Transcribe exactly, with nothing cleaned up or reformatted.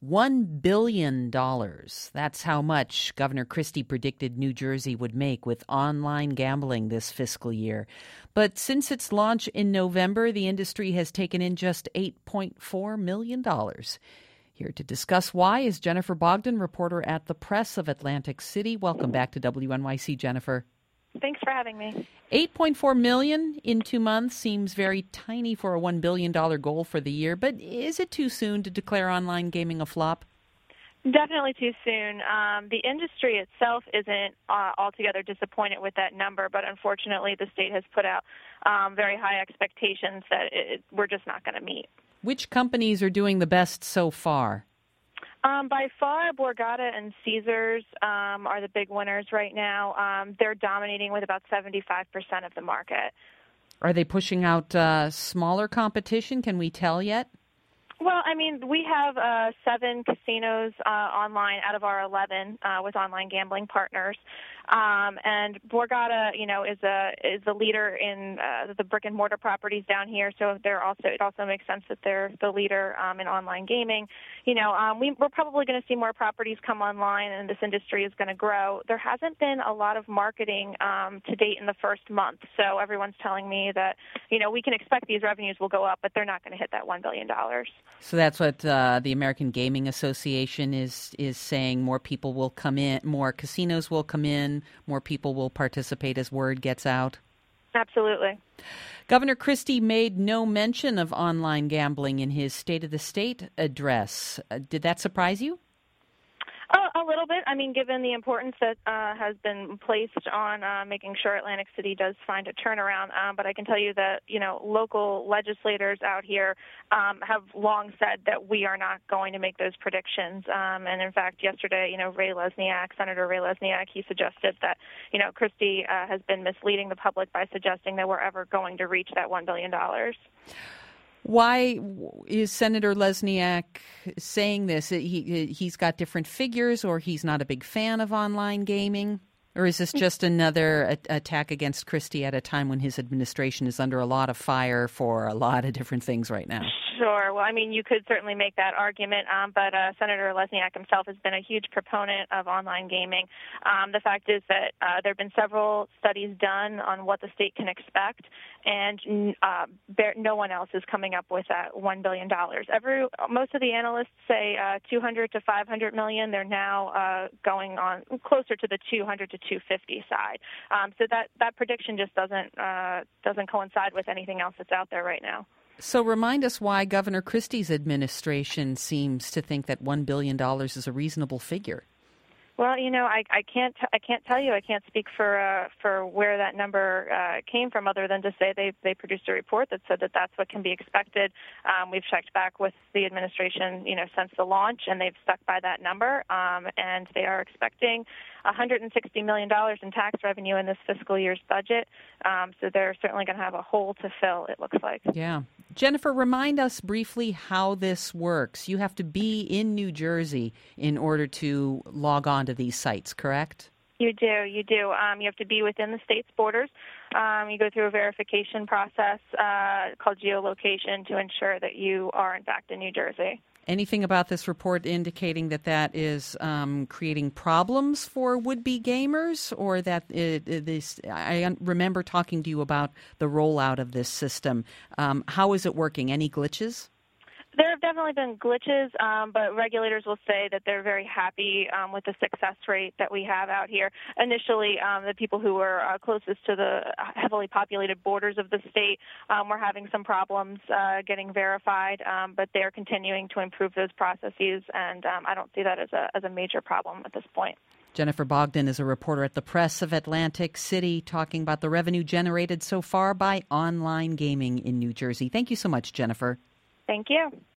One billion dollars. That's how much Governor Christie predicted New Jersey would make with online gambling this fiscal year. But since its launch in November, the industry has taken in just eight point four million dollars. Here to discuss why is Jennifer Bogdan, reporter at the Press of Atlantic City. Welcome back to W N Y C, Jennifer. Thanks for having me. eight point four million dollars in two months seems very tiny for a one billion dollars goal for the year, but is it too soon to declare online gaming a flop? Definitely too soon. Um, the industry itself isn't uh, altogether disappointed with that number, but unfortunately the state has put out um, very high expectations that it, we're just not going to meet. Which companies are doing the best so far? Um, by far, Borgata and Caesars um, are the big winners right now. Um, they're dominating with about seventy-five percent of the market. Are they pushing out uh, smaller competition? Can we tell yet? Well, I mean, we have uh, seven casinos uh, online out of our eleven uh, with online gambling partners, um, and Borgata, you know, is a is the leader in uh, the brick and mortar properties down here. So they're also it also makes sense that they're the leader um, in online gaming. You know, um, we, we're probably going to see more properties come online, and this industry is going to grow. There hasn't been a lot of marketing um, to date in the first month, so everyone's telling me that you know we can expect these revenues will go up, but they're not going to hit that one billion dollars. So that's what uh, the American Gaming Association is is saying. More people will come in, more casinos will come in, more people will participate as word gets out. Absolutely. Governor Christie made no mention of online gambling in his State of the State address. Uh, did that surprise you? Uh, a little bit. I mean, given the importance that uh, has been placed on uh, making sure Atlantic City does find a turnaround. Um, but I can tell you that, you know, local legislators out here um, have long said that we are not going to make those predictions. Um, and in fact, yesterday, you know, Ray Lesniak, Senator Ray Lesniak, he suggested that, you know, Christie uh, has been misleading the public by suggesting that we're ever going to reach that one billion dollars. Why is Senator Lesniak saying this? He, he's got different figures, or he's not a big fan of online gaming? Or is this just another a- attack against Christie at a time when his administration is under a lot of fire for a lot of different things right now? Sure. Well, I mean, you could certainly make that argument, um, but uh, Senator Lesniak himself has been a huge proponent of online gaming. Um, the fact is that uh, there have been several studies done on what the state can expect, and uh, there, no one else is coming up with that one billion dollars. Every, most of the analysts say uh, two hundred to five hundred million. They're now uh, going on closer to the two hundred to two hundred fifty side. Um, so that, that prediction just doesn't uh, doesn't coincide with anything else that's out there right now. So remind us why Governor Christie's administration seems to think that one billion dollars is a reasonable figure. Well, you know, I, I can't I can't tell you. I can't speak for uh, for where that number uh, came from, other than to say they they produced a report that said that that's what can be expected. Um, we've checked back with the administration, you know, since the launch, and they've stuck by that number. Um, and they are expecting one hundred sixty million dollars in tax revenue in this fiscal year's budget. Um, so they're certainly going to have a hole to fill, it looks like. Yeah. Jennifer, remind us briefly how this works. You have to be in New Jersey in order to log on to these sites, correct? You do, you do. Um, you have to be within the state's borders. Um, you go through a verification process uh, called geolocation to ensure that you are, in fact, in New Jersey. Anything about this report indicating that that is um, creating problems for would-be gamers, or that it, it, this? I remember talking to you about the rollout of this system. Um, how is it working? Any glitches? There have definitely been glitches, um, but regulators will say that they're very happy um, with the success rate that we have out here. Initially, um, the people who were uh, closest to the heavily populated borders of the state um, were having some problems uh, getting verified, um, but they're continuing to improve those processes, and um, I don't see that as a as a major problem at this point. Jennifer Bogdan is a reporter at the Press of Atlantic City, talking about the revenue generated so far by online gaming in New Jersey. Thank you so much, Jennifer. Thank you.